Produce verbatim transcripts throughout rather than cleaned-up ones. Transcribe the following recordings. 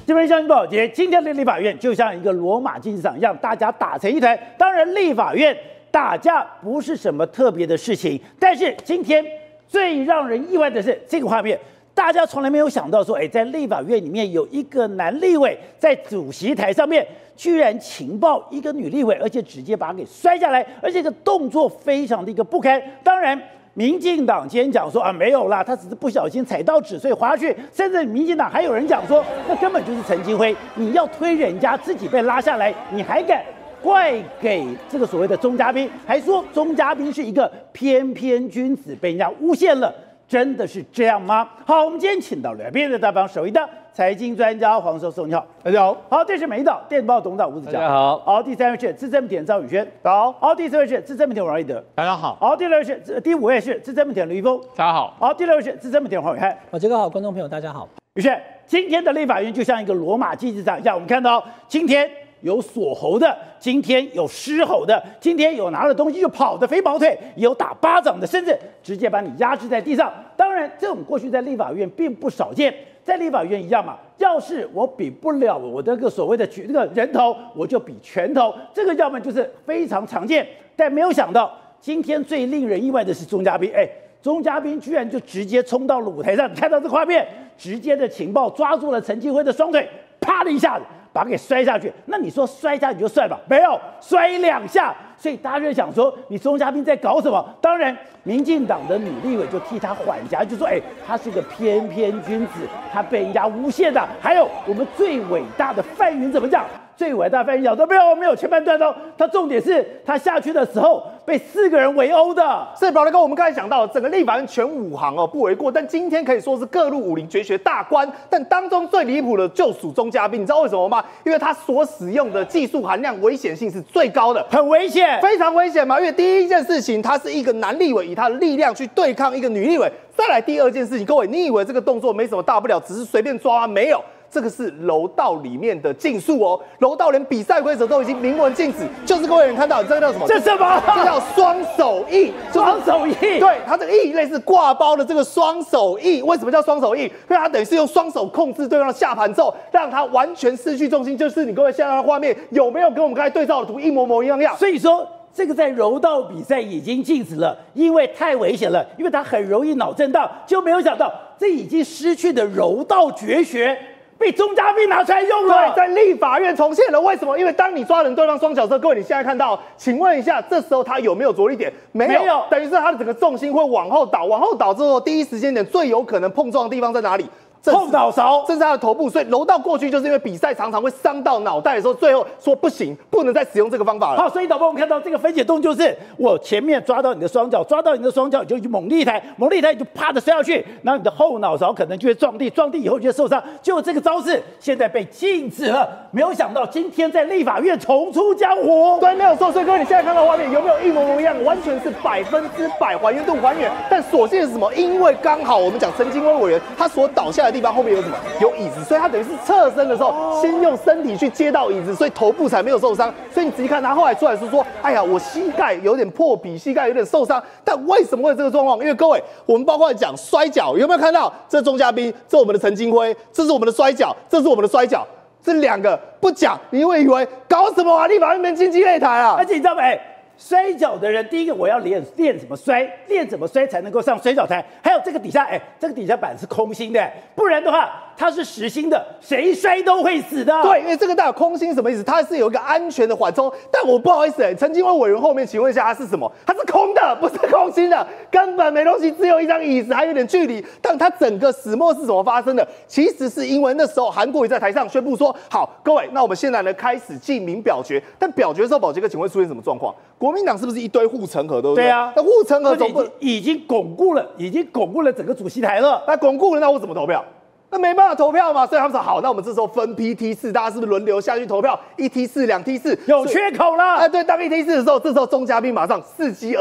这边相信报节，今天的立法院就像一个罗马竞技场一样，大家打成一团。当然，立法院打架不是什么特别的事情，但是今天最让人意外的是这个画面，大家从来没有想到说，哎，在立法院里面有一个男立委在主席台上面，居然情报一个女立委，而且直接把她给摔下来，而且这个动作非常的一个不堪。当然。民进党今天讲说啊没有啦，他只是不小心踩到纸，所以滑下去。甚至民进党还有人讲说，那根本就是陈金辉，你要推人家自己被拉下来，你还敢怪给这个所谓的钟嘉宾，还说钟嘉宾是一个翩翩君子，被人家诬陷了，真的是这样吗？好，我们今天请到两边的大帮首一的财经专家黄寿松，你好， 大家好。 好，这是美岛电子报董事长吴子嘉， 大家好。 好，第三位是资深媒体人赵宇轩， 大家好。 好，第四位是资深媒体人王一德， 大家好。 好，第六位是第五位是资深媒体人刘一峰， 大家好。 好，第六位是资深媒体人黄伟汉。 我这个好，观众朋友大家好。 宇轩，今天的立法院就像一个罗马竞技场一样，我们看到今天有锁喉的，今天有狮吼的，今天有拿了东西就跑的飞毛腿，有打巴掌的，甚至直接把你压制在地上。当然，这种过去在立法院并不少见，在立法院一样嘛。要是我比不了我这个所谓的这个人头，我就比拳头，这个要么就是非常常见。但没有想到，今天最令人意外的是钟嘉宾，哎，钟嘉宾居然就直接冲到了舞台上，你看到这个画面，直接的情报抓住了陈金辉的双腿，啪的一下子把他给摔下去。那你说摔下去就算吧，没有摔两下。所以大家就想说，你钟嘉宾在搞什么？当然，民进党的女立委就替他缓颊，就说：“哎，他是个翩翩君子，他被人家诬陷的。”还有我们最伟大的范云怎么讲？最伟大的范云讲说：“没有没有，前半段哦，他重点是他下去的时候被四个人围殴的。” 是宝德哥，我们刚才讲到，整个立法院全武行哦不为过，但今天可以说是各路武林绝学大观。但当中最离谱的就属钟嘉宾，你知道为什么吗？因为他所使用的技术含量、危险性是最高的， 很危险。 非常危险嘛，因为第一件事情，他是一个男立委，以他的力量去对抗一个女立委。再来第二件事情，各位，你以为这个动作没什么大不了，只是随便抓吗？没有，这个是柔道里面的禁术哦。柔道连比赛规则都已经明文禁止，就是各位人看到，这个叫什么？ 这什么？ 这叫双手翼。 双手翼。 对，它这个翼类似挂包的这个双手翼。为什么叫双手翼？因为它等于是用双手控制对方的下盘之后，让他完全失去重心。就是你各位现在的画面有没有跟我们刚才对照的图一模模一样样？ 所以说。这个在柔道比赛已经禁止了，因为太危险了，因为它很容易脑震荡。就没有想到，这已经失去的柔道绝学被钟嘉宾拿出来用了。 对，在立法院重现了。为什么？因为当你抓人对方双脚之后，各位你现在看到，请问一下，这时候他有没有着力点？没有， 没有， 等于是他的整个重心会往后倒，往后倒之后，第一时间点最有可能碰撞的地方在哪里？ 后脑勺， 这是他的头部，所以柔道过去就是因为比赛常常会伤到脑袋的时候，最后说不行，不能再使用这个方法了。 好，所以导播我们看到这个分解动作就是我前面抓到你的双脚，抓到你的双脚，你就去猛力抬，猛力抬你就啪的摔下去，然后你的后脑勺可能就会撞地，撞地以后就会受伤。就这个招式现在被禁止了，没有想到今天在立法院重出江湖。 对，没有错。所以各位你现在看到画面有没有一模模一样？完全是百分之百还原度还原。但所幸是什么？因为刚好我们讲陈金辉委员他所倒下的地方后面有什么？有椅子，所以他等于是侧身的时候，先用身体去接到椅子，所以头部才没有受伤。所以你仔细看，他后来出来是说：“哎呀，我膝盖有点破皮，膝盖有点受伤。”但为什么会有这个状况？因为各位，我们包括讲摔跤，有没有看到？这钟嘉宾，这我们的陈金辉，这是我们的摔跤，这是我们的摔跤，这两个不讲，你会以为搞什么啊？立法院里面经济擂台啊！ 而且你知道没？摔跤的人，第一个我要练练怎么摔，练怎么摔才能够上摔跤台。还有这个底下，哎，这个底下板是空心的，不然的话它是实心的，谁摔都会死的。 对，因为这个代表空心什么意思？它是有一个安全的缓冲。但我不好意思、欸，陈金辉委员后面，请问一下，它是什么？它是空的，不是空心的，根本没东西，只有一张椅子，还有点距离。但它整个始末是怎么发生的？其实是因为那时候韩国瑜在台上宣布说：“好，各位，那我们现在呢开始记名表决。”但表决的时候，宝杰哥，请问出现什么状况？国民党是不是一堆护城河，对不对？ 对啊， 那护城河总不已经巩固了，已经巩固了整个主席台了。 那巩固了，那我怎么投票？那没办法投票嘛，所以他们说好，那我们这时候分批梯次，大家是不是轮流下去投票？一梯次、两梯次， 有缺口了。 哎，对，当一梯次的时候，这时候钟嘉宾马上伺机而动，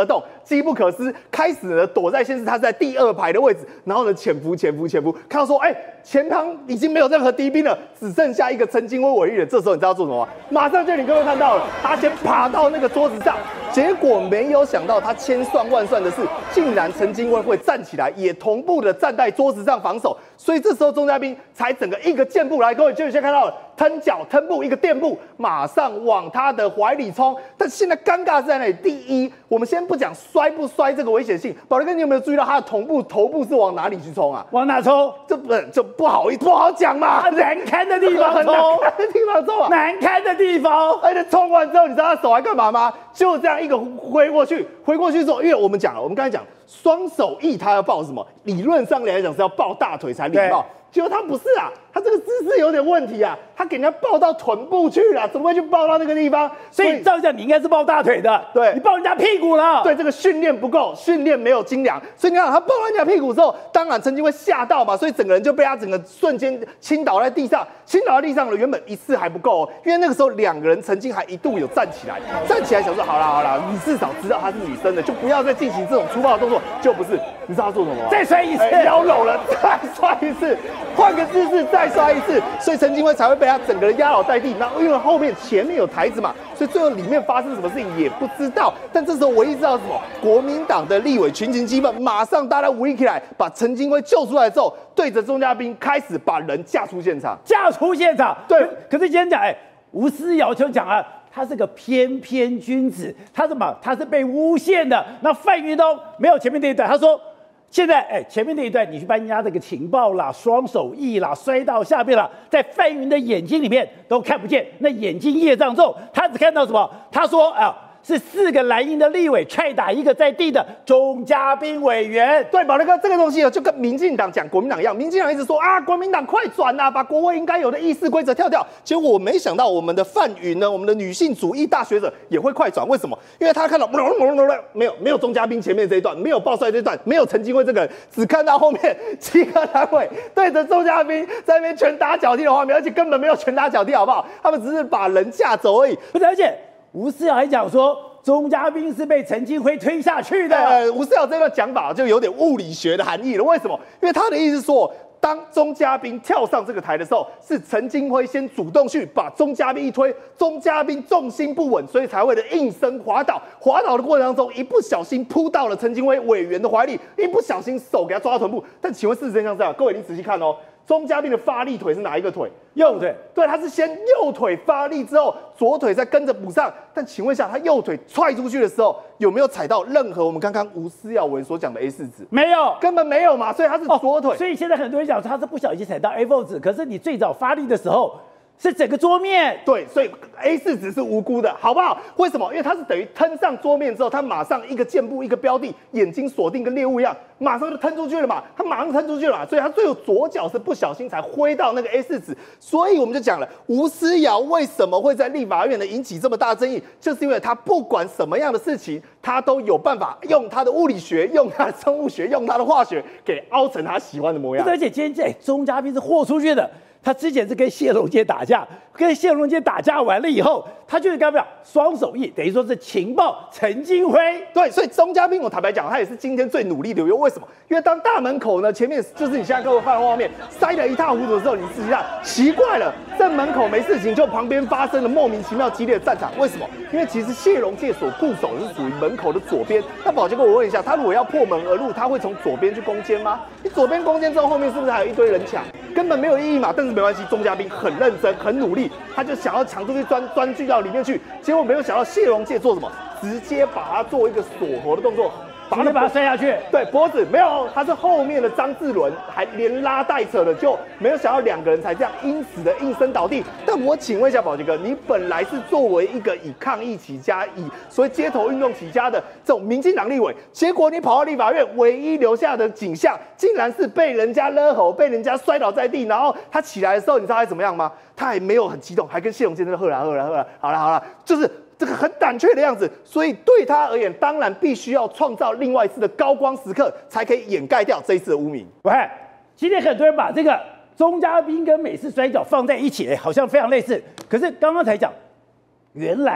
机不可失，开始呢躲在先是他是在第二排的位置，然后呢潜伏潜伏潜伏，看到说哎、欸、前方已经没有任何敌兵了，只剩下一个陈金辉委员，这时候你知道做什么吗？马上就你各位看到了，他先爬到那个桌子上，结果没有想到他千算万算的是，竟然陈金辉会站起来，也同步的站在桌子上防守，所以这时候钟嘉宾才整个一个箭步来，各位就先看到了。腾脚腾步一个垫步，马上往他的怀里冲。但现在尴尬是在哪里？第一，我们先不讲摔不摔这个危险性，宝力哥，你有没有注意到他的头部头部是往哪里去冲啊？ 往哪冲？ 这不这不好意不好讲嘛， 难看的地方很难看的地方冲啊， 难看的地方。 而且冲完之后，你知道他手还干嘛吗？就这样一个挥过去，挥过去之后，因为我们讲了，我们刚才讲双手翼，他要抱什么？理论上来讲是要抱大腿才礼貌。结果他不是啊，他这个姿势有点问题啊，他给人家抱到臀部去了，怎么会去抱到那个地方？ 所以照讲你应该是抱大腿的， 对， 你抱人家屁股了。 对，这个训练不够，训练没有精良，所以你看他抱到人家屁股之后，当然曾经会吓到嘛，所以整个人就被他整个瞬间倾倒在地上，倾倒在地上了。原本一次还不够哦，因为那个时候两个人曾经还一度有站起来，站起来想说好啦好啦，你至少知道她是女生的，就不要再进行这种粗暴的动作。就不是，你知道他做什么吗？ 再摔一次， 欸、腰搂了，再摔一次。换个姿势再摔一次，所以陈金辉才会被他整个人压倒在地。然后因为后面前面有台子嘛，所以最后里面发生什么事情也不知道。但这时候唯一知道是什么？国民党的立委群情激愤，马上大家围起来，把陈金辉救出来之后，对着钟嘉宾开始把人架出现场， 架出现场。 对， 可是今天讲，哎、欸，吴思瑶就讲啊。他是个翩翩君子，他什么？他是被诬陷的。那范云东没有前面那一段，他说现在哎、欸，前面那一段你去搬人家这个情报啦、双手翼啦、摔到下面啦，在范云的眼睛里面都看不见，那眼睛业障重，他只看到什么？他说啊。呃是四个蓝营的立委踹打一个在地的钟嘉宾委员。 对，宝力哥，这个东西就跟民进党讲国民党一样，民进党一直说啊，国民党快转啊，把国会应该有的议事规则跳掉。结果我没想到，我们的范云呢，我们的女性主义大学者也会快转。为什么？因为他看到没有没有钟嘉宾前面这一段，没有爆帅这一段，没有陈金辉这个人，只看到后面七个蓝委对着钟嘉宾在那边拳打脚踢的画面，而且根本没有拳打脚踢，好不好？他们只是把人架走而已。 而且。吴思瑶还讲说，钟嘉宾是被陈金辉推下去的。 呃，吴思瑶这个讲法就有点物理学的含义了。为什么？因为他的意思是说，当钟嘉宾跳上这个台的时候，是陈金辉先主动去把钟嘉宾一推，钟嘉宾重心不稳，所以才会的应声滑倒。滑倒的过程当中，一不小心扑到了陈金辉委员的怀里，一不小心手给他抓到臀部。但请问事实真相是这样，各位你仔细看哦。钟嘉宾的发力腿是哪一个腿？ 右腿。 对，他是先右腿发力之后，左腿再跟着补上。但请问一下，他右腿踹出去的时候，有没有踩到任何我们刚刚吴思耀文所讲的 A 四 值？ 没有， 根本没有嘛。所以他是左腿、哦。 所以现在很多人讲他是不小心踩到 A 四 值，可是你最早发力的时候。是整个桌面， 对，所以 A 四 值是无辜的，好不好？为什么？因为它是等于腾上桌面之后，它马上一个箭步一个标的，眼睛锁定跟猎物一样，马上就腾出去了嘛，它马上腾出去了嘛，所以它最后左脚是不小心才挥到那个 A 四 值，所以我们就讲了，吴思瑶为什么会在立法院呢引起这么大争议，就是因为他不管什么样的事情，他都有办法用他的物理学、用他的生物学、用他的化学给凹成他喜欢的模样。 而且今天哎，钟嘉宾是豁出去的。他之前是跟谢龙介打架，跟谢龙介打架完了以后，他就是干嘛？双手翼，等于说是情报陈金辉。 对，所以钟嘉宾，我坦白讲，他也是今天最努力的。为什么？因为当大门口呢，前面就是你现在各位看的画面，塞得一塌糊涂的时候，你实际上奇怪了，在门口没事情，就旁边发生了莫名其妙激烈的战场。为什么？因为其实谢龙介所固守是属于门口的左边。那宝杰哥，我问一下，他如果要破门而入，他会从左边去攻坚吗？你左边攻坚之后，后面是不是还有一堆人抢？根本没有意义嘛。但是没关系，钟嘉宾很认真、很努力，他就想要抢出去钻钻进到里面去。结果没有想到谢龙介做什么，直接把他做一个锁喉的动作。 直接把他摔下去， 对，脖子没有，他是后面的张志伦还连拉带扯的，就没有想到两个人才这样因此的应声倒地。但我请问一下宝杰哥，你本来是作为一个以抗议起家、以所谓街头运动起家的这种民进党立委，结果你跑到立法院，唯一留下的景象，竟然是被人家勒喉，被人家摔倒在地，然后他起来的时候，你知道他怎么样吗？他还没有很激动，还跟谢龙介在那喝啦喝啦喝啦，好了好了，就是。这个很胆怯的样子，所以对他而言，当然必须要创造另外一次的高光时刻，才可以掩盖掉这一次的污名。 喂，今天很多人把这个钟嘉宾跟美式摔跤放在一起，好像非常类似。可是刚刚才讲，原来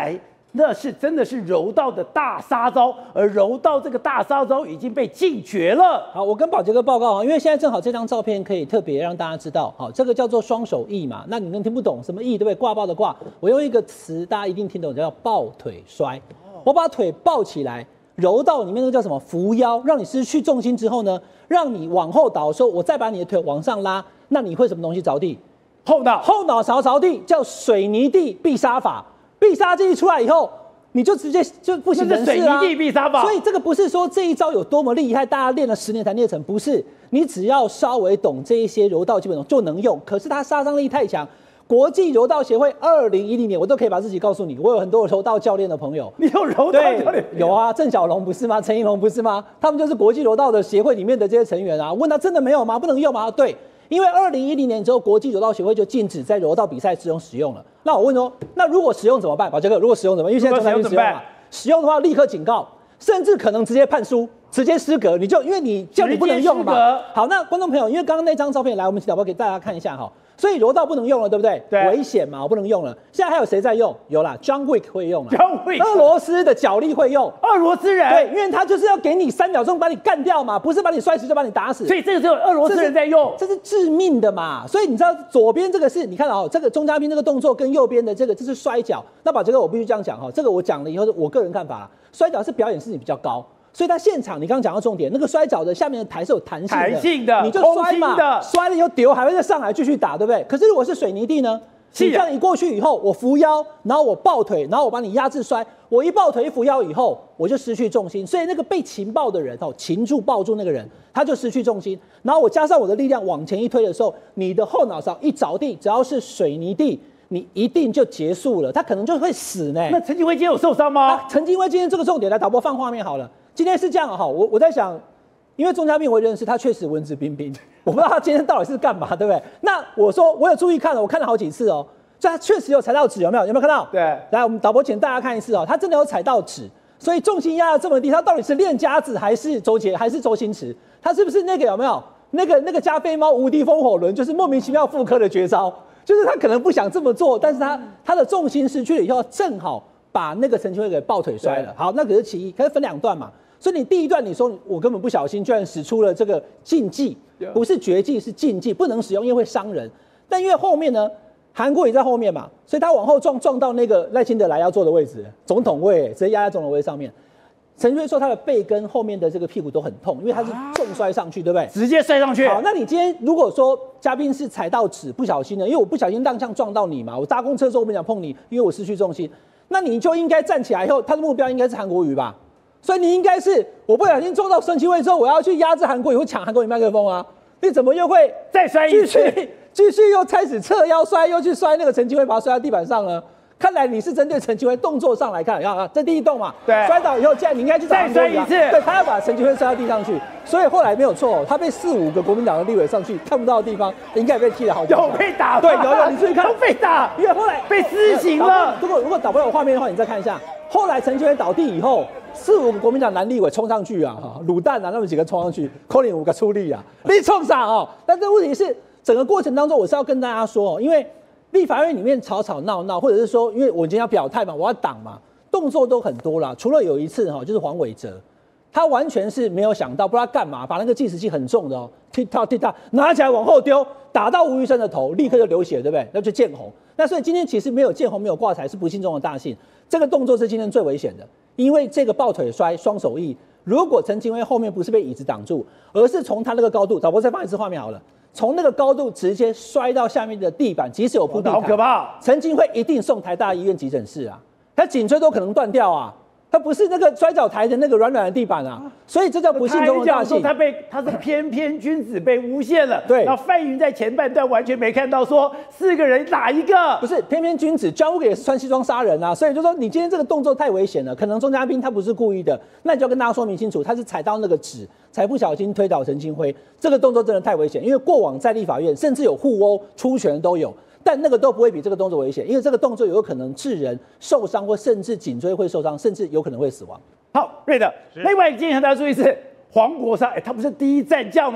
那是真的是柔道的大杀招，而柔道这个大杀招已经被禁绝了。 好，我跟宝杰哥报告啊，因为现在正好这张照片可以特别让大家知道，好，这个叫做双手翼嘛，那你们听不懂什么翼，对不对？挂抱的挂，我用一个词大家一定听懂，叫抱腿摔。我把腿抱起来，柔道里面那个叫什么扶腰，让你失去重心之后呢，让你往后倒的时候，我再把你的腿往上拉，那你会什么东西着地？ 后脑， 后脑勺着地，叫水泥地必杀法。必杀技一出来以后，你就直接就不省人事水泥地必杀法。 所以这个不是说这一招有多么厉害，大家练了十年才练成，不是。你只要稍微懂这一些柔道基本功就能用。可是它杀伤力太强。国际柔道协会二零一零年，我都可以把自己告诉你，我有很多柔道教练的朋友。 你有柔道教练？ 有啊，郑小龙不是吗？陈怡龙不是吗？他们就是国际柔道的协会里面的这些成员啊。问他真的没有吗？不能用吗？对。因为二零一零年之后，国际柔道协会就禁止在柔道比赛中使用了。那我问说，那如果使用怎么办？宝杰哥，如果使用怎么办？因为现在中间使用嘛，使用的话立刻警告，甚至可能直接判输，直接失格。你就因为你叫你不能用嘛。好，那观众朋友，因为刚刚那张照片来，我们请导播给大家看一下哈。所以柔道不能用了，对不对？ 对， 危险嘛，我不能用了。现在还有谁在用？有啦 ，John Wick 会用了 ，John Wick， 俄罗斯的脚力会用， 俄罗斯人， 对，因为他就是要给你三秒钟把你干掉嘛，不是把你摔死就把你打死。 所以这个只有俄罗斯人在用， 这是致命的嘛。所以你知道左边这个是，你看哦，这个钟嘉宾这个动作跟右边的这个这是摔跤。那把这个我必须这样讲哈，这个我讲了以后，我个人看法啦，摔跤是表演性比较高。所以他现场，你刚刚讲到重点，那个摔跤的下面的台是有弹性的， 弹性的， 你就摔嘛，摔了以后丢，还会再上来继续打，对不对？可是如果是水泥地呢？你这样一过去以后，我扶腰，然后我抱腿，然后我把你压制摔，我一抱腿一扶腰以后，我就失去重心，所以那个被擒抱的人哦，擒住抱住那个人，他就失去重心，然后我加上我的力量往前一推的时候，你的后脑勺一着地，只要是水泥地。你一定就结束了，他可能就会死呢。 那陈金辉今天有受伤吗？ 陈金辉今天这个重点来导播放画面好了。今天是这样哈，我我在想，因为钟嘉宾我也认识，他确实文质彬彬，我不知道他今天到底是干嘛，对不对？那我说我有注意看了，我看了好几次哦，所以他确实有踩到纸，有没有？有没有看到？ 对， 来我们导播请大家看一次哦，他真的有踩到纸，所以重心压得这么低，他到底是练家子还是周杰还是周星驰？他是不是那个有没有？那个那个加菲猫无敌风火轮，就是莫名其妙复刻的绝招。就是他可能不想这么做，但是他他的重心失去了以后，正好把那个陈金辉给抱腿摔了。好，那可是其一，可是分两段嘛。所以你第一段你说我根本不小心，居然使出了这个禁忌，不是绝技是禁忌，不能使用，因为会伤人。但因为后面呢，韩国也在后面嘛，所以他往后撞撞到那个赖清德来要坐的位置，总统位，直接压在总统位上面。陈金辉说他的背跟后面的这个屁股都很痛，因为他是重摔上去，对不对？ 直接摔上去。 好，那你今天如果说嘉宾是踩到纸不小心的，因为我不小心踉跄撞到你嘛，我搭公车的时候我不想碰你，因为我失去重心，那你就应该站起来以后，他的目标应该是韩国瑜吧？所以你应该是我不小心撞到陈金辉之后，我要去压制韩国瑜，会抢韩国瑜麦克风啊？你怎么又会再摔一次？ 继续又开始侧腰摔，又去摔那个陈金辉，把他摔在地板上呢？看来你是针对陈金辉动作上来看，啊，这第一动嘛， 对， 摔倒以后，这样你应该去再摔一次， 对，他要把陈金辉摔到地上去，所以后来没有错，他被四五个国民党的立委上去看不到的地方，应该也被踢了好几有被打， 对，有有，你注意看， 都被打， 因为后来被私刑了。 如果如果导不了画面的话，你再看一下，后来陈金辉倒地以后，四五个国民党男立委冲上去啊，卤蛋啊，那么几个冲上去，扣零五个出力啊，你冲啥哦？但这问题是整个过程当中，我是要跟大家说哦，因为。立法院里面吵吵闹闹，或者是说，因为我今天要表态嘛，我要挡嘛，动作都很多啦。除了有一次哈，就是黄伟哲，他完全是没有想到，不知道干嘛，把那个计时器很重的哦，踢踏踢踏拿起来往后丢，打到吴育生的头，立刻就流血，对不对？那就见红。那所以今天其实没有见红，没有挂彩，是不幸中的大幸。这个动作是今天最危险的，因为这个抱腿摔双手翼，如果陈金辉后面不是被椅子挡住，而是从他那个高度，导播再放一次画面好了。从那个高度直接摔到下面的地板，即使有铺地毯， 好可怕！ 陈金辉一定送台大医院急诊室啊，他颈椎都可能断掉啊，他不是那个摔跤台的那个软软的地板啊，所以这叫不幸中的大幸。 他被他是翩翩君子被诬陷了， 对。 然后范云在前半段完全没看到说四个人哪一个不是翩翩君子 ，John Wick 也是穿西装杀人啊，所以就说你今天这个动作太危险了，可能钟嘉宾他不是故意的，那你就要跟大家说明清楚，他是踩到那个纸。才不小心推倒陈金辉，这个动作真的太危险，因为过往在立法院甚至有互殴、出拳都有，但那个都不会比这个动作危险，因为这个动作有可能致人受伤，或甚至颈椎会受伤，甚至有可能会死亡。 好，瑞德，另外今天大家注意是黄国昌，哎，他不是第一战将吗？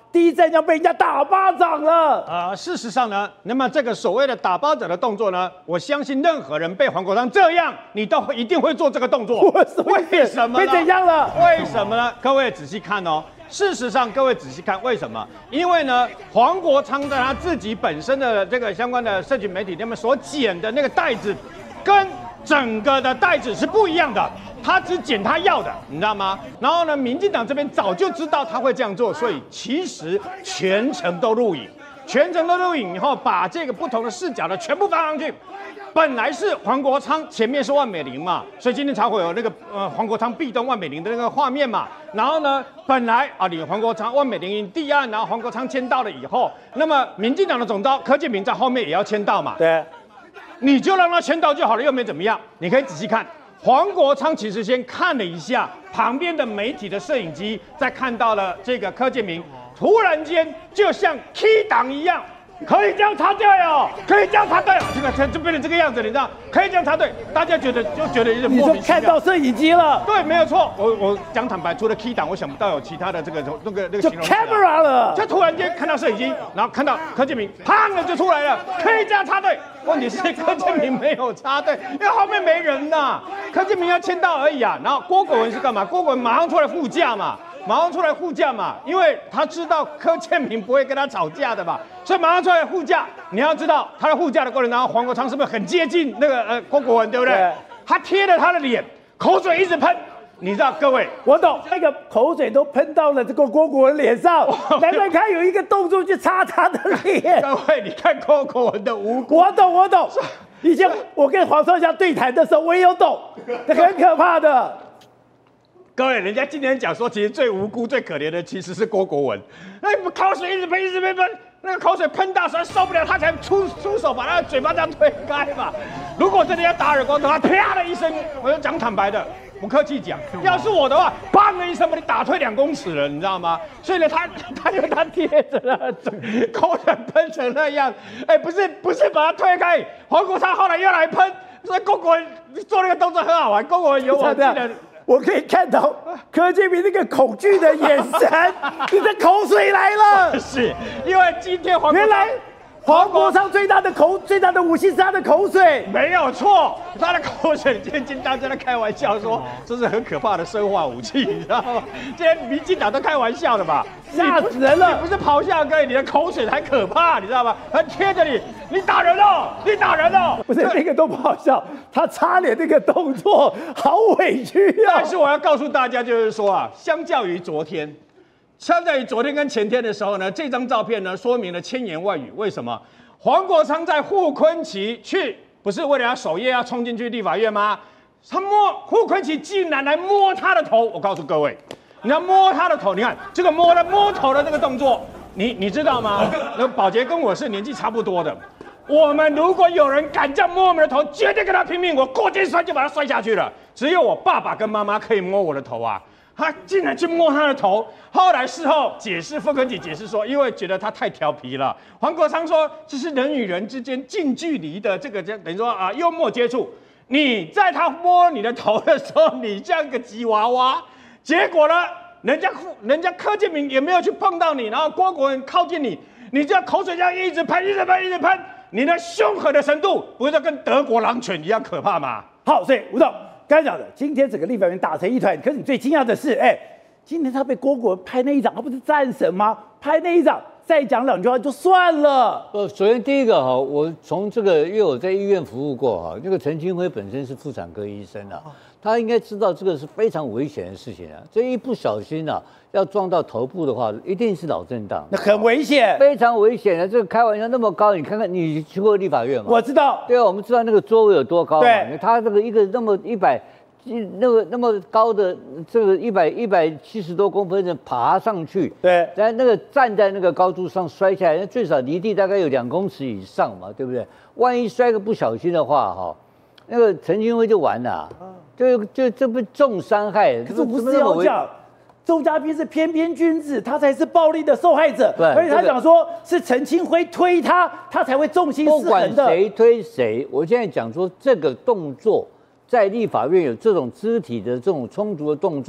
第一战将被人家打巴掌了。 啊、呃，事实上呢，那么这个所谓的打巴掌的动作呢，我相信任何人被黄国昌这样，你都会一定会做这个动作。为什么呢？ 被怎样了？ 为什么呢？各位仔细看哦。事实上，各位仔细看，为什么？因为呢，黄国昌在他自己本身的这个相关的社群媒体，他们所剪的那个袋子，跟整个的袋子是不一样的。他只剪他要的，你知道吗？然后呢，民进党这边早就知道他会这样做，所以其实全程都录影，全程都录影以后，把这个不同的视角的全部放上去。本来是黄国昌，前面是万美玲嘛，所以今天才会有那个呃黄国昌壁咚万美玲的那个画面嘛。然后呢，本来啊，你黄国昌、万美玲第案，然后黄国昌签到了以后，那么民进党的总召柯建铭在后面也要签到嘛。 对， 你就让他签到就好了，又没怎么样。你可以仔细看，黄国昌其实先看了一下旁边的媒体的摄影机，再看到了这个柯建铭，突然间就像 key 档一样。可以这样插队哦，可以这样插队，这个就变成这个样子，你知道？可以这样插队，大家觉得就觉得有点莫名其妙。 你说看到摄影机了？ 对，没有错。我我讲坦白，除了 key 档，我想不到有其他的这个那个那个形容词。 就 camera 了， 就突然间看到摄影机，然后看到柯建铭，砰的就出来了，可以这样插队。问题是柯建铭没有插队，因为后面没人呐。柯建铭要签到而已啊。然后郭国文是干嘛？郭国文马上出来护驾嘛。马上出来护驾嘛，因为他知道柯建铭不会跟他吵架的嘛，所以马上出来护驾。你要知道他在护驾的过程当中，黄国昌是不是很接近那个呃郭国文，对不对？对，他贴着他的脸，口水一直喷。你知道各位， 我懂，那个口水都喷到了这个郭国文脸上，难怪他有一个动作去擦他的脸。 各位，你看郭国文的无辜。 我懂，我懂。以前我跟黄少侠对谈的时候，我也有懂，这很可怕的。 各位，人家今天讲说，其实最无辜、最可怜的其实是郭国文。那口水一直喷，一直喷喷，那个口水喷到实在受不了，他才出出手把他的嘴巴这样推开嘛。如果真的要打耳光的话，啪的一声，我就讲坦白的，不客气讲，要是我的话，砰的一声把你打退两公尺了，你知道吗？所以呢，他他因为他贴着他的嘴，口水喷成那样，哎，不是不是把他推开，黄国昌后来又来喷，所以郭国文做那个动作很好玩，郭国文有我记得。 我可以看到柯建铭那个恐惧的眼神，你的口水来了。 是因为今天黄原来黄国昌最大的口最大的武器是他的口水， 没有错，他的口水。今天大家在开玩笑说这是很可怕的生化武器，你知道吗？今天民进党都开玩笑的吧？ 吓死人了！ 你不是咆哮哥，你的口水才可怕，你知道吗？还贴着你，你打人哦，你打人哦！ 不是那个都不好笑，他擦脸那个动作好委屈啊！ 但是我要告诉大家，就是说啊，相较于昨天。相较于昨天跟前天的时候呢，这张照片呢说明了千言万语。为什么？黄国昌在傅崐萁去，不是为了要守夜要冲进去立法院吗？他摸傅崐萁竟然来摸他的头。我告诉各位，你要摸他的头，你看这个摸的摸头的这个动作，你你知道吗？那个宝杰跟我是年纪差不多的。我们如果有人敢这样摸我们的头，绝对跟他拼命，我过肩摔就把他摔下去了。只有我爸爸跟妈妈可以摸我的头啊。他竟然去摸他的头，后来事后解释，傅崐萁解释说，因为觉得他太调皮了。黄国昌说，这是人与人之间近距离的这个，等于说啊，幽默接触。你在他摸你的头的时候，你像个吉娃娃，结果呢，人家人家柯建铭也没有去碰到你，然后郭国文靠近你，你这样口水这样一直喷，一直喷，一直喷，你的凶狠的程度，不是跟德国狼犬一样可怕吗？ 好，所以吴总。刚才讲的，今天整个立法院打成一团。可是你最惊讶的是，哎，今天他被郭国文拍那一掌，他不是战神吗？拍那一掌，再讲两句话就算了。 呃，首先第一个哈，我从这个，因为我在医院服务过哈，这个陈清辉本身是妇产科医生啊，他应该知道这个是非常危险的事情啊。这一不小心啊，要撞到头部的话，一定是脑震荡， 那很危险， 非常危险的。这个开玩笑那么高，你看看你去过立法院吗？ 我知道。 对啊，我们知道那个座位有多高嘛。 对， 他这个一个那么一百。那个那么高的这个一百一百七十多公分的爬上去， 对， 在那个站在那个高度上摔下来，那最少离地大概有两公尺以上嘛，对不对？万一摔个不小心的话，哈，那个陈清辉就完了，就就这不重伤害。 可是不是要讲，周嘉宾是翩翩君子，他才是暴力的受害者，而且他讲说是陈清辉推他，他才会重心失衡的。 不管谁推谁，我现在讲说这个动作。在立法院有这种肢体的这种冲突的动作，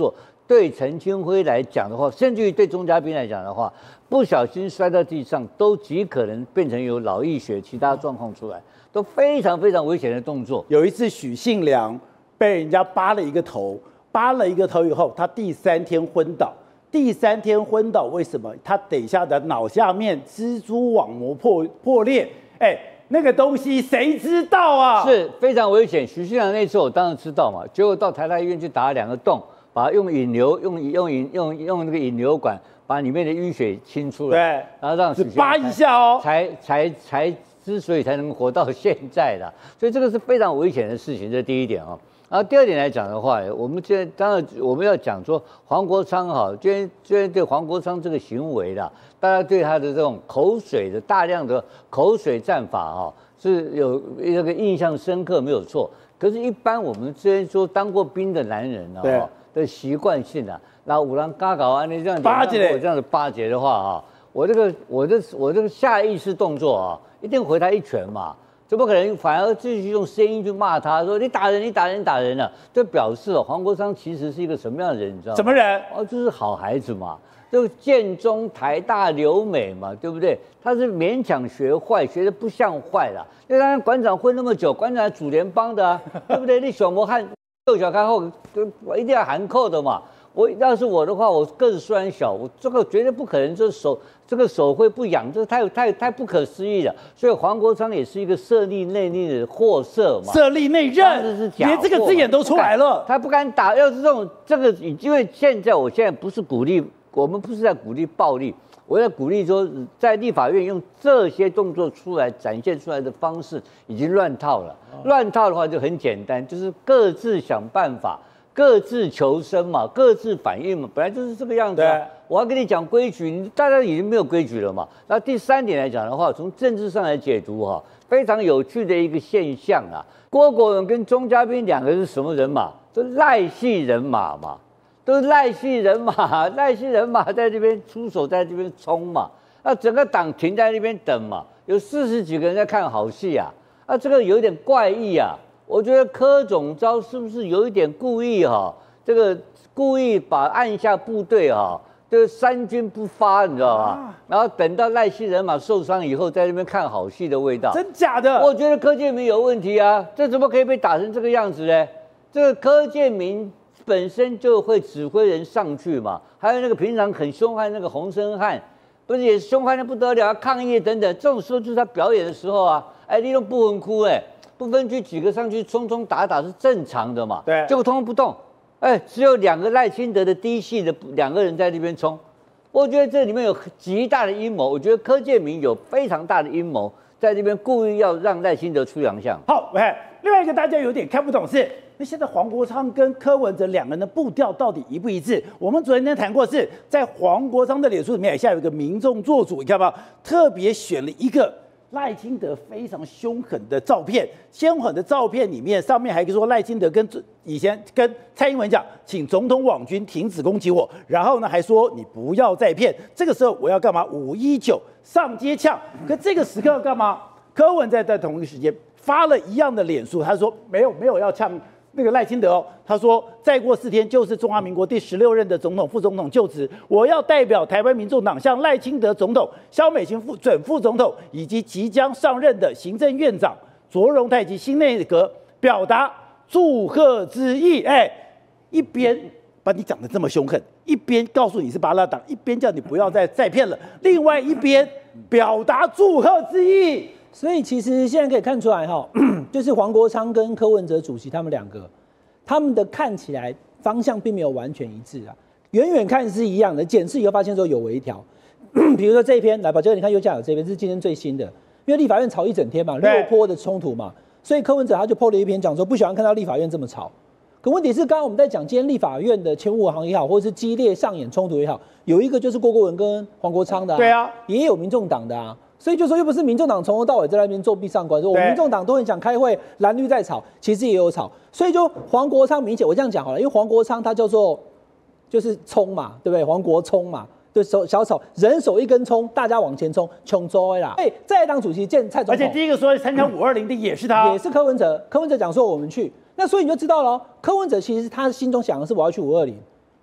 对陈清辉来讲的话，甚至于对钟嘉宾来讲的话，不小心摔到地上，都极可能变成有脑溢血、其他状况出来，都非常非常危险的动作。 有一次许信良被人家扒了一个头，扒了一个头以后，他第三天昏倒。第三天昏倒，为什么？他等一下的脑下面蜘蛛网膜破破裂，哎，那个东西谁知道啊？ 是非常危险。许信良那次我当然知道嘛，结果到台大医院去打了两个洞，把它用引流，用用引用用那个引流管把里面的淤血清出来， 对， 然后让许信良扒一下哦， 才才才之所以才能活到现在的，所以这个是非常危险的事情，这是第一点啊。然后第二点来讲的话，我们现在当然我们要讲说黄国昌哈，今天今天对黄国昌这个行为啦，大家对他的这种口水的大量的口水战法哈，是有那个印象深刻没有错。可是，一般我们之前说当过兵的男人啊的习惯性啊，然后五郎嘎搞啊，你这样巴结这样子巴结的话啊，我这个我这我这个下意识动作啊，一定回他一拳嘛。怎么可能反而继续用声音去骂他，说你打人，你打人，你打人了？这表示哦，黄国昌其实是一个什么样的人，你知道吗？ 什么人？ 哦，就是好孩子嘛，就建中、台大、留美嘛，对不对？他是勉强学坏，学的不像坏啦。因为他馆长混那么久，馆长还主联邦的啊，对不对？你小魔汉右小看后，我一定要含扣的嘛。我要是我的话，我个子虽然小，我这个绝对不可能，这手这个手会不痒，这太太太不可思议了。所以黄国昌也是一个设立内力的货色嘛， 设立内任，连这个字眼都出来了。 他不敢打，要是这种这个，因为现在我现在不是鼓励，我们不是在鼓励暴力，我在鼓励说，在立法院用这些动作出来展现出来的方式已经乱套了。乱套的话就很简单，就是各自想办法。各自求生嘛，各自反应嘛，本来就是这个样子啊。我要跟你讲规矩，你大家已经没有规矩了嘛。那第三点来讲的话，从政治上来解读哈，非常有趣的一个现象啊。郭国文跟钟嘉宾两个是什么人马？都赖系人马嘛，都是赖系人马，赖系人马在这边出手，在这边冲嘛。那整个党停在那边等嘛，有四十几个人在看好戏啊。啊，这个有点怪异啊。我觉得柯总召是不是有一点故意哈？这个故意把按下部队哈，就是三军不发，你知道吗？然后等到赖系人马受伤以后，在那边看好戏的味道， 真假的？ 我觉得柯建铭有问题啊，这怎么可以被打成这个样子呢？这个柯建铭本身就会指挥人上去嘛，还有那个平常很凶悍那个洪申翰，不是也凶悍的不得了，抗议等等，这种时候就是他表演的时候啊，哎，你都不分哭哎。不分区几个上去冲冲打打是正常的嘛？ 对， 结果通通不动，哎，只有两个赖清德的低系的两个人在那边冲，我觉得这里面有极大的阴谋。我觉得柯建铭有非常大的阴谋，在这边故意要让赖清德出洋相。 好，喂，另外一个大家有点看不懂是，那现在黄国昌跟柯文哲两个人的步调到底一不一致？我们昨天谈过是，在黄国昌的脸书里面，下有一个民众做主，你看到特别选了一个。赖清德非常凶狠的照片，凶狠的照片里面，上面还说赖清德跟以前跟蔡英文讲，请总统网军停止攻击我，然后呢还说你不要再骗，这个时候我要干嘛？五一九上街呛，可这个时刻要干嘛？柯文在在同一个时间发了一样的脸书，他说没有没有要呛那个赖清德哦，他说再过四天就是中华民国第十六任的总统、副总统就职，我要代表台湾民众党向赖清德总统、萧美琴副准副总统以及即将上任的行政院长卓荣泰及新内阁表达祝贺之意。哎，一边把你讲得这么凶狠，一边告诉你是巴拉党，一边叫你不要再再骗了，另外一边表达祝贺之意。 所以其实现在可以看出来哈，就是黄国昌跟柯文哲主席他们两个，他们的看起来方向并没有完全一致啊，远远看是一样的，检视以后发现说有微调。比如说这一篇，来宝杰，你看右下角这边是今天最新的，因为立法院吵一整天嘛，六波的冲突嘛，所以柯文哲他就 po 了一篇讲说不喜欢看到立法院这么吵。可问题是，刚刚我们在讲今天立法院的前五行也好，或者是激烈上演冲突也好，有一个就是郭国文跟黄国昌的、啊， 对啊， 也有民众党的啊。所以就说又不是民众党从头到尾在那边作弊上官，说我们民众党都很想开会，蓝绿在吵，其实也有吵。所以就黄国昌明显，我这样讲好了，因为黄国昌他叫做就是冲嘛，对不对？黄国冲嘛，对手小草人手一根葱，大家往前冲，冲周啦。哎，再来当主席见蔡总统， 而且第一个说参加五二零的也是他， 也是柯文哲。柯文哲讲说我们去，那所以你就知道了，柯文哲其实他心中想的是我要去五二零。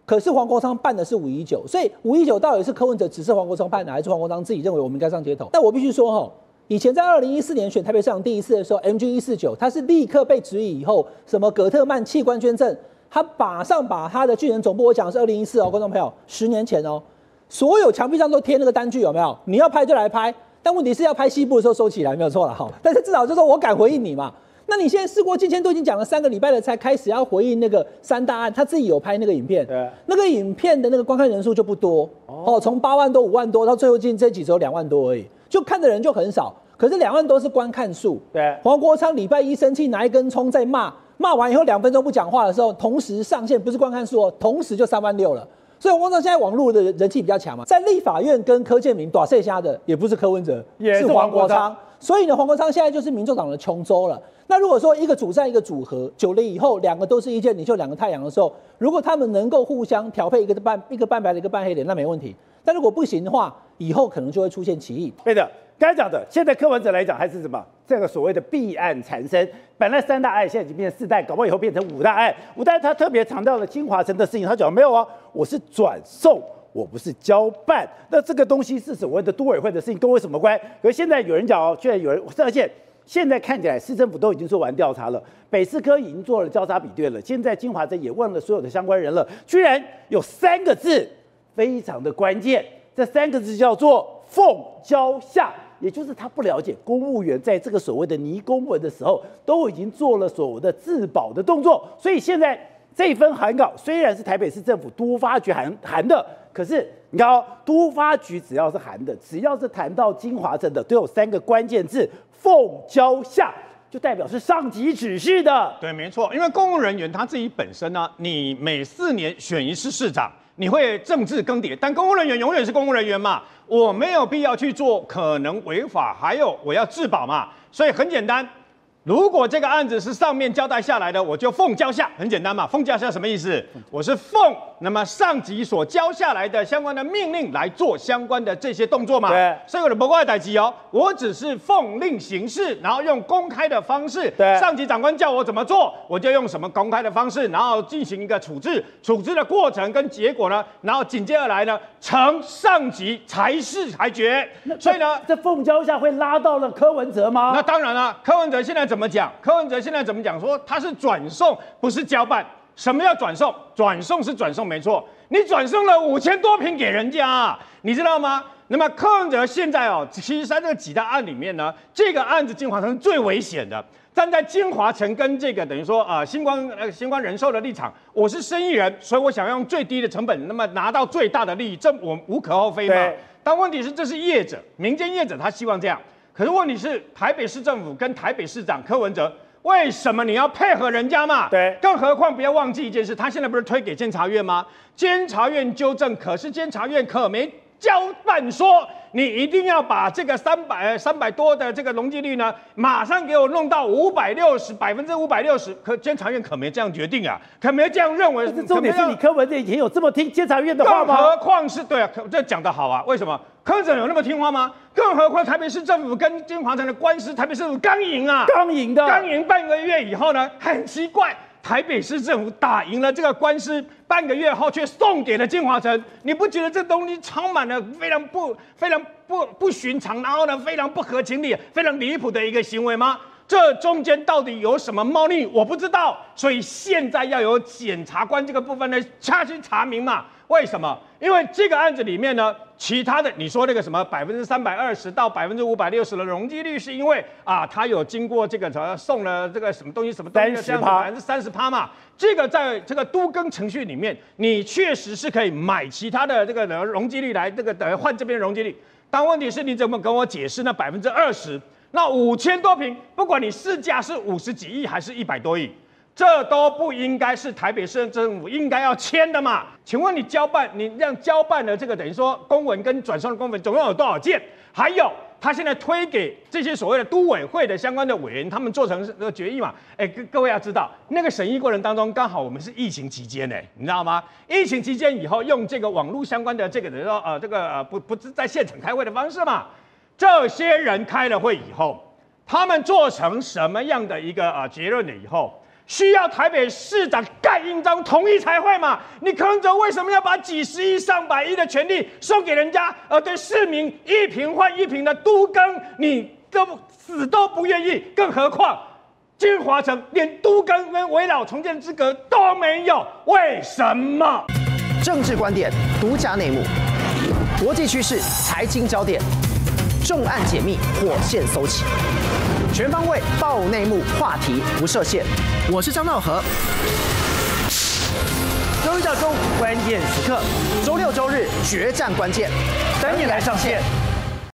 可是黄国昌办的是五一九，所以五一九到底是柯文哲指示黄国昌办的，还是黄国昌自己认为我们应该上街头？但我必须说哈，以前在二零一四年选台北市长第一次的时候 ，M G 一四九他是立刻被质疑以后，什么葛特曼器官捐赠，他马上把他的巨人总部，我讲的是二零一四哦，观众朋友，十年前哦，所有墙壁上都贴那个单据，有没有？你要拍就来拍，但问题是要拍西部的时候收起来，没有错了哈。但是至少就说我敢回应你嘛。那你现在事过境迁，都已经讲了三个礼拜了，才开始要回应那个三大案，他自己有拍那个影片， 对， 那个影片的那个观看人数就不多哦，从八万多、五万多，到最后近这几周两万多而已，就看的人就很少。可是两万多是观看数， 对。 黄国昌礼拜一生气拿一根葱在骂，骂完以后两分钟不讲话的时候，同时上线不是观看数哦，同时就三万六了。所以黄国昌现在网络的人气比较强嘛，在立法院跟柯建铭打谁下的也不是柯文哲， 也是黄国昌。所以呢，黄国昌现在就是民众党的琼州了。那如果说一个主战一个组合，久了以后两个都是意见领袖，两个太阳的时候，如果他们能够互相调配，一个半一个半白的，一个半黑的，那没问题。但如果不行的话，以后可能就会出现歧义。 对的，刚才讲的，现在柯文哲来讲还是什么？这个所谓的弊案缠身，本来三大案现在已经变成四大，搞不好以后变成五大案。五大案他特别强调了金华城的事情，他讲没有啊，我是转送。我不是交办，那这个东西是所谓的都委会的事情，跟我什么关？可是现在有人讲哦，现在有人，而且现在看起来市政府都已经做完调查了，北市科已经做了交叉比对了，现在金华城也问了所有的相关人了，居然有三个字非常的关键，这三个字叫做奉交下，也就是他不了解公务员在这个所谓的拟公文的时候，都已经做了所谓的自保的动作，所以现在这份函稿虽然是台北市政府都发局函函的。可是你看哦，都发局只要是函的，只要是谈到金华城的，都有三个关键字：奉交下，就代表是上级指示的。 对，没错，因为公务人员他自己本身呢，你每四年选一次市长，你会政治更迭，但公务人员永远是公务人员嘛，我没有必要去做可能违法，还有我要自保嘛，所以很简单。如果这个案子是上面交代下来的，我就奉交下，很简单嘛。奉交下什么意思？我是奉那么上级所交下来的相关的命令来做相关的这些动作嘛。 对， 所以我的不怪代级哦，我只是奉令行事，然后用公开的方式， 对， 上级长官叫我怎么做，我就用什么公开的方式，然后进行一个处置，处置的过程跟结果呢，然后紧接而来呢，呈上级裁示裁决。所以呢， 这奉交下会拉到了柯文哲吗？ 那当然了，柯文哲现在怎么讲？柯文哲现在怎么讲？说他是转送，不是交办。什么叫转送？转送是转送，没错。你转送了五千多瓶给人家、啊，你知道吗？那么柯文哲现在哦，其实在这个几大案里面呢，这个案子金华城是最危险的。站在金华城跟这个等于说呃星光呃星光人寿的立场，我是生意人，所以我想用最低的成本，那么拿到最大的利益，这我无可厚非嘛。但问题是，这是业者，民间业者他希望这样。可是问题是，台北市政府跟台北市长柯文哲，为什么你要配合人家嘛？ 对， 更何况不要忘记一件事，他现在不是推给监察院吗？监察院纠正，可是监察院可没交办说，你一定要把这个三百三百多的这个容积率呢，马上给我弄到五百六十百分之五百六十。可监察院可没这样决定啊，可没这样认为。 重点是你柯文哲以前有这么听监察院的话吗？ 更何况是对啊，这讲得好啊，为什么？柯文哲有那么听话吗？更何况台北市政府跟金华城的官司，台北市政府刚赢啊， 刚赢的， 刚赢半个月以后呢，很奇怪，台北市政府打赢了这个官司，半个月后却送给了金华城，你不觉得这东西充满了非常不、非常不不寻常，然后呢非常不合情理、非常离谱的一个行为吗？这中间到底有什么猫腻？我不知道，所以现在要有检察官这个部分呢，下去查明嘛。为什么？因为这个案子里面呢，其他的你说那个什么百分之三百二十到百分之五百六十的容积率，是因为啊，他有经过这个什么送了这个什么东西什么东西这样子百分之三十趴嘛。这个在这个都更程序里面，你确实是可以买其他的这个容积率来这个等于换这边容积率。但问题是你怎么跟我解释那百分之二十？那五千多坪，不管你市价是五十几亿还是一百多亿，这都不应该是台北市政府应该要签的嘛？请问你交办，你让交办的这个等于说公文跟转送的公文总共有多少件？还有他现在推给这些所谓的都委会的相关的委员，他们做成那个决议嘛？哎，各各位要知道，那个审议过程当中，刚好我们是疫情期间呢，你知道吗？疫情期间以后用这个网络相关的这个等于说呃这个呃不不是在现场开会的方式嘛？这些人开了会以后，他们做成什么样的一个呃结论了以后， 需要台北市长盖印章同意才会嘛？你柯文哲为什么要把几十亿、上百亿的权利送给人家，而对市民一坪换一坪的都更，你都死都不愿意？更何况金华城连都更跟围绕重建资格都没有，为什么？ 政治观点、独家内幕，国际趋势、财经焦点，重案解密，火线搜起，全方位爆内幕，话题不设限。我是张道和。周一到周五关键时刻，周六周日决战关键，等你来上线。